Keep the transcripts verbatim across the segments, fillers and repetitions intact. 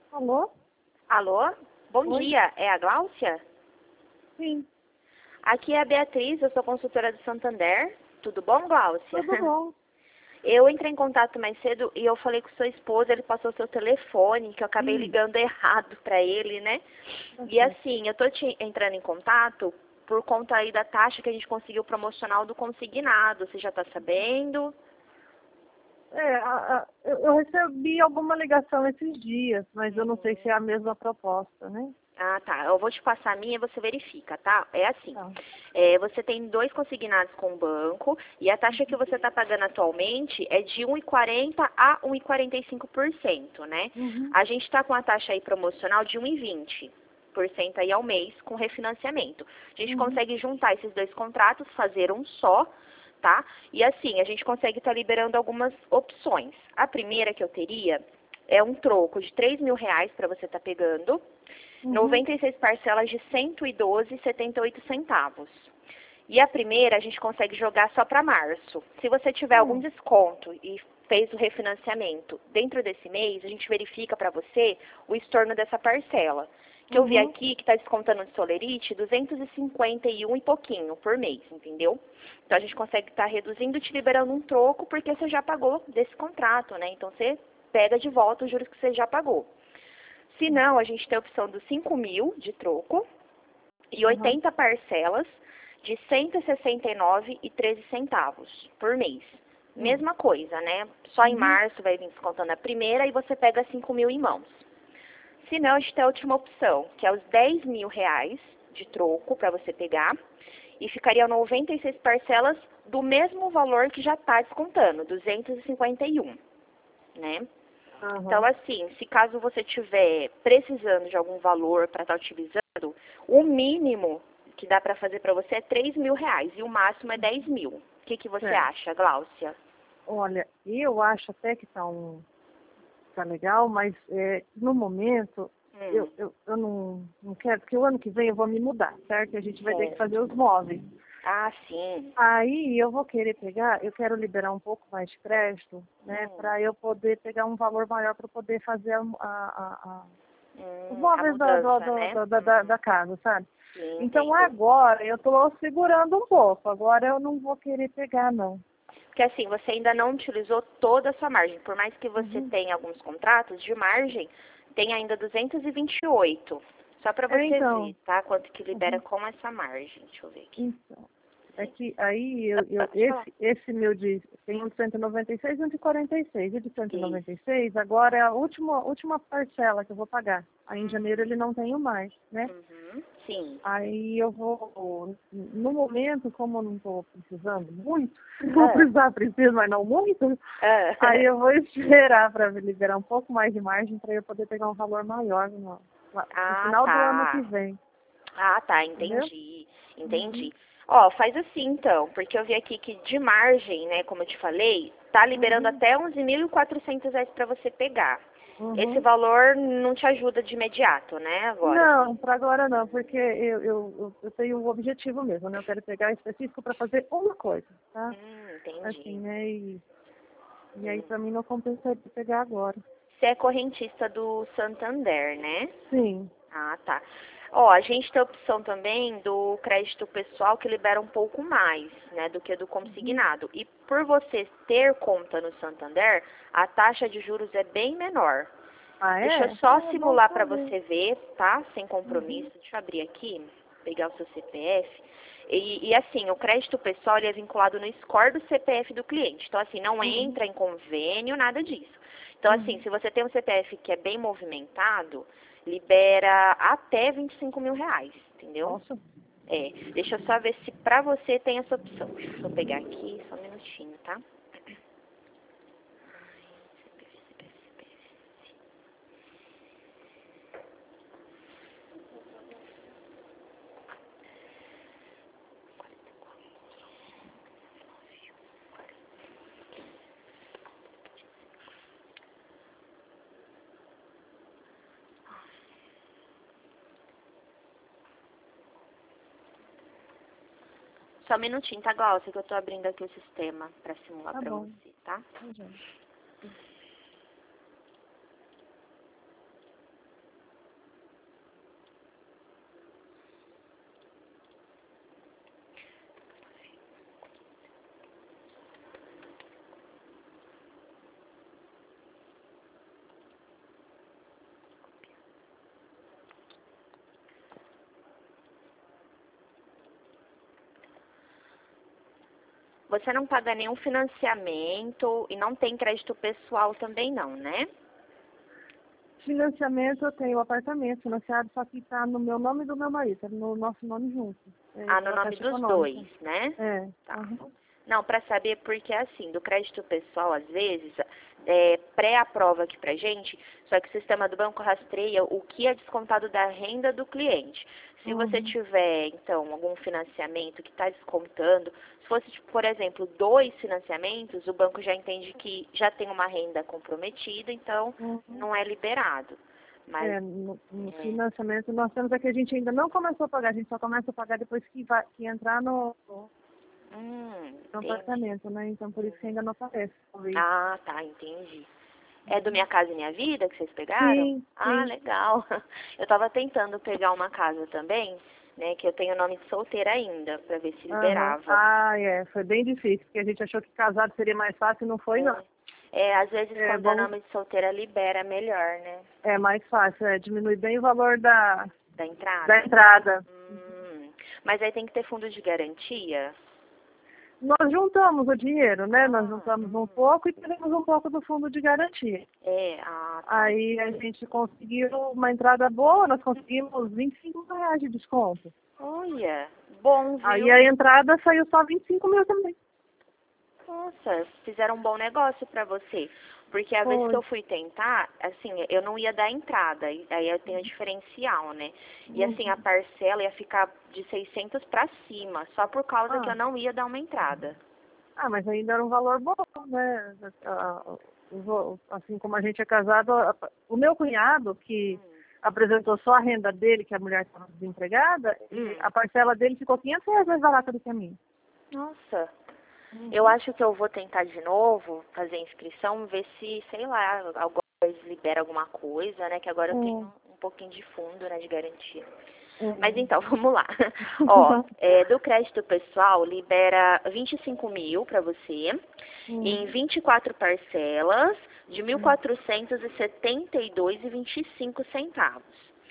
Alô? Alô? Bom Oi? dia, é a Gláucia? Sim, Aqui é a Beatriz, eu sou consultora do Santander. Tudo bom, Gláucia? tudo bom. Eu entrei em contato mais cedo e eu falei com sua esposa, ele passou seu telefone, que eu acabei Hum, ligando errado pra ele, né? tá E certo. assim, eu tô te entrando em contato por conta aí da taxa que a gente conseguiu promocional do consignado. Você já tá sabendo? É, a- a- eu eu recebi alguma ligação esses dias, mas eu não sei se é a mesma proposta, né? Ah, tá. Eu vou te passar a minha e você verifica, tá? É assim. Tá. É, você tem dois consignados com o banco e a taxa que você está pagando atualmente é de um vírgula quarenta a um vírgula quarenta e cinco por cento, né? Uhum, A gente está com a taxa aí promocional de um vírgula vinte por cento aí ao mês com refinanciamento. A gente uhum, consegue juntar esses dois contratos, fazer um só, tá? E assim, a gente consegue estar liberando algumas opções. A primeira que eu teria é um troco de três mil reais para você estar pegando, uhum, noventa e seis parcelas de cento e doze vírgula setenta e oito centavos. E a primeira a gente consegue jogar só para março. Se você tiver algum hum, desconto e fez o refinanciamento dentro desse mês, a gente verifica para você o estorno dessa parcela. Que eu vi uhum. aqui que está descontando de Solerite duzentos e cinquenta e um e pouquinho por mês, entendeu? Então a gente consegue estar reduzindo, te liberando um troco, porque você já pagou desse contrato, né? Então você pega de volta os juros que você já pagou. Se não, a gente tem a opção dos cinco mil de troco e Aham, oitenta parcelas de cento e sessenta e nove reais e treze centavos por mês. hum, Mesma coisa, né? Só em uhum, março vai vir descontando a primeira e você pega cinco mil em mãos. Se não, a gente tem a última opção, que é os dez mil reais de troco para você pegar e ficaria noventa e seis parcelas do mesmo valor que já está descontando, duzentos e cinquenta e um, né? Então, aham. assim, se caso você estiver precisando de algum valor para estar utilizando, o mínimo que dá para fazer para você é três mil reais e o máximo é dez mil. O que, que você Certo. acha, Gláucia? Olha, eu acho até que tá, um, tá legal, mas é, no momento Hum, eu, eu, eu não, não quero, porque o ano que vem eu vou me mudar, certo? E a gente vai ter que fazer certo. os móveis. Ah, sim. Aí eu vou querer pegar, eu quero liberar um pouco mais de crédito, né, Hum, para eu poder pegar um valor maior para poder fazer a, a, a- os hum, a móveis da, do- mudança, do- né? da, da, da Uhum, da casa, sabe? sim, Então entendo. agora eu estou segurando um pouco, agora eu não vou querer pegar não. Porque assim, você ainda não utilizou toda a sua margem. Por mais que você Uhum. tenha alguns contratos de margem, tem ainda duzentos e vinte e oito. Só para É, você ver, então, tá? Quanto que libera uhum. com essa margem. Deixa eu ver aqui. Então, é que aí eu, eu- Pode falar. esse, esse meu de tem um de cento e noventa e seis e um de quarenta e seis. E de cento e Isso. noventa e seis agora é a última, última parcela que eu vou pagar. Aí em janeiro Hum, ele não tenho mais, né? uhum, sim. Aí eu vou, no momento, como eu não estou precisando muito, vou Ah, precisar, preciso, mas não muito, ah. aí eu vou esperar para liberar um pouco mais de margem para eu poder pegar um valor maior no, no Ah, final do ano que tá. vem, Ah, tá, entendeu? entendi, Uhum, entendi. Ó, faz assim então, porque eu vi aqui que de margem, né, como eu te falei, tá liberando uhum, até onze mil e quatrocentos reais para você pegar. Esse uhum. valor não te ajuda de imediato, né, agora, Não, assim. para agora não, porque eu, eu, eu, eu tenho um objetivo mesmo, né? Eu quero pegar específico para fazer uma coisa, tá? Hum, entendi. Assim, né? E, e aí Hum. para mim não compensa de pegar agora. Você é correntista do Santander, né? Sim. Ah, tá. Ó, a gente tem a opção também do crédito pessoal que libera um pouco mais, né, do que do Uhum. consignado. E por você ter conta no Santander, a taxa de juros é bem menor. Ah, Deixa eu é? só Ah, é bom simular para saber. você ver, tá? Sem Uhum. compromisso. Deixa eu abrir aqui, pegar o seu C P F. E, e assim, o crédito pessoal ele é vinculado no score do C P F do cliente. Então, assim, não Uhum. entra em convênio, nada disso. Então, assim, Uhum. se você tem um C P F que é bem movimentado, libera até vinte e cinco mil reais, entendeu? Nossa. É, deixa eu só ver se pra você tem essa opção. Deixa eu pegar aqui, só um minutinho, tá? Só um minutinho, tá, Glaucia, que eu tô abrindo aqui o sistema pra simular Tá pra bom. você, tá? Tá, joia. Você não paga nenhum financiamento e não tem crédito pessoal também não, né? Financiamento, eu tenho o apartamento financiado, só que está no meu nome e do meu marido, tá no nosso nome junto. É, Ah, no pela nome Caixa dos Econômica. dois, né? É. Tá. Uhum. Não, para saber, porque assim, do crédito pessoal, às vezes, é, pré-aprova aqui pra gente, só que o sistema do banco rastreia o que é descontado da renda do cliente. Se você Uhum. tiver, então, algum financiamento que está descontando, se fosse, tipo, por exemplo, dois financiamentos, o banco já entende que já tem uma renda comprometida, então Uhum. não é liberado. Mas, É, no, no é, financiamento, nós temos é que a gente ainda não começou a pagar, a gente só começa a pagar depois que, vai, que entrar no, hum, no entendi. apartamento, né? Então, por isso que ainda não aparece. Talvez. Ah, tá, entendi. É do Minha Casa e Minha Vida que vocês pegaram? Sim, Ah, sim. legal. Eu tava tentando pegar uma casa também, né, que eu tenho nome de solteira ainda, pra ver se Aham. liberava. Ah, é. Foi bem difícil, porque a gente achou que casado seria mais fácil e não foi, não. É, é, às vezes É quando é bom, nome de solteira libera melhor, né, é mais fácil, é, diminui bem o valor da, da da entrada. entrada. Hum, mas aí tem que ter fundo de garantia? Nós juntamos o dinheiro, né? Nós Ah, juntamos um hum, pouco e tivemos um pouco do fundo de garantia. é, ah, tá. Aí a gente conseguiu uma entrada boa, nós conseguimos vinte e cinco reais de desconto. Olha, bom, Aí viu? a entrada saiu só vinte e cinco mil também. Nossa, fizeram um bom negócio pra você. Porque a vez que Foi. eu fui tentar, assim, eu não ia dar entrada, e aí eu tenho diferencial, né? E assim, a Uhum. parcela ia ficar de seiscentos pra cima, só por causa que Ah, eu não ia dar uma entrada. ah, mas ainda era um valor bom, né? Ah, o vo- Assim como a gente é casado, a- o meu cunhado, que apresentou só a renda dele, que a mulher estava desempregada, e Hum, a parcela dele ficou quinhentos reais mais barata do que a minha. nossa, eu Uhum. acho que eu vou tentar de novo fazer a inscrição, ver se, sei lá, agora eles liberam alguma coisa, né? Que agora eu tenho Hum, um pouquinho de fundo, né, de garantia. Mas hum. então, vamos lá. Ó, é, do crédito pessoal, libera vinte e cinco mil para você, em Hum, vinte e quatro parcelas, de mil hum. quatrocentos e setenta e dois e vinte e cinco centavos.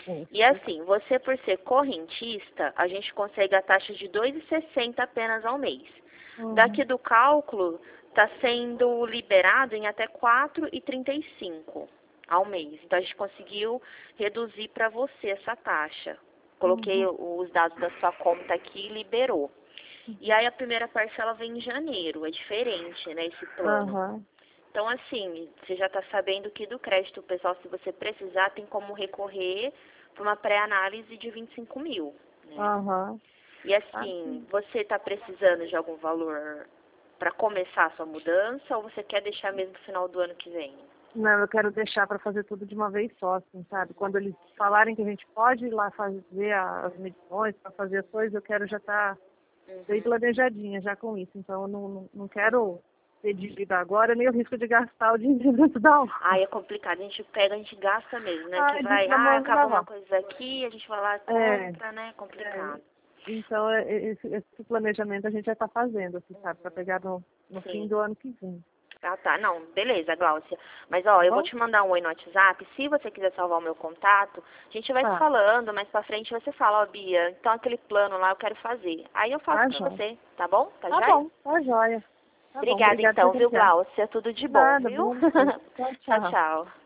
E Isso. assim, você por ser correntista, a gente consegue a taxa de dois e sessenta apenas ao mês. Daqui Uhum. do cálculo, está sendo liberado em até quatro e trinta e cinco ao mês. Então, a gente conseguiu reduzir para você essa taxa. Coloquei Uhum. os dados da sua conta aqui e liberou. E aí, a primeira parcela vem em janeiro. É diferente, né, esse plano. Aham. Então, assim, você já está sabendo que do crédito pessoal, se você precisar, tem como recorrer para uma pré-análise de vinte e cinco mil, né? Aham. E Ah, assim, sim. você está precisando de algum valor para começar a sua mudança ou você quer deixar mesmo no final do ano que vem? Não, eu quero deixar para fazer tudo de uma vez só, assim, sabe? Quando eles falarem que a gente pode ir lá fazer a- as medições, para fazer as coisas, eu quero já estar bem Uhum. planejadinha já com isso. Então, eu não, não, não quero ter dívida agora, nem o risco de gastar o dinheiro antes da hora. Ai, é complicado, a gente pega, a gente gasta mesmo, né? Que Ai, diz vai, pra ah, mão acaba uma gravar. coisa aqui, a gente vai lá e É, compra, né? É é, complicado. então, é, é, esse, esse planejamento a gente já está fazendo, assim, sabe? Para pegar no, no fim Sim. do ano que vem. Ah, tá. Não, beleza, Gláucia. Mas, ó, Tá eu vou bom? te mandar um oi no WhatsApp. Se você quiser salvar o meu contato, a gente vai se Tá. falando. Mais pra frente você fala, ó, Bia, então aquele plano lá eu quero fazer. Aí eu faço Tá, pra joia. você, tá bom? Tá Tá joia? bom, tá joia. Tá bom, Obrigada, obrigada por então, viu, ligar. Gláucia? Tudo de bom, Nada, viu? bom dia. Tchau, Tchau, tchau. tchau.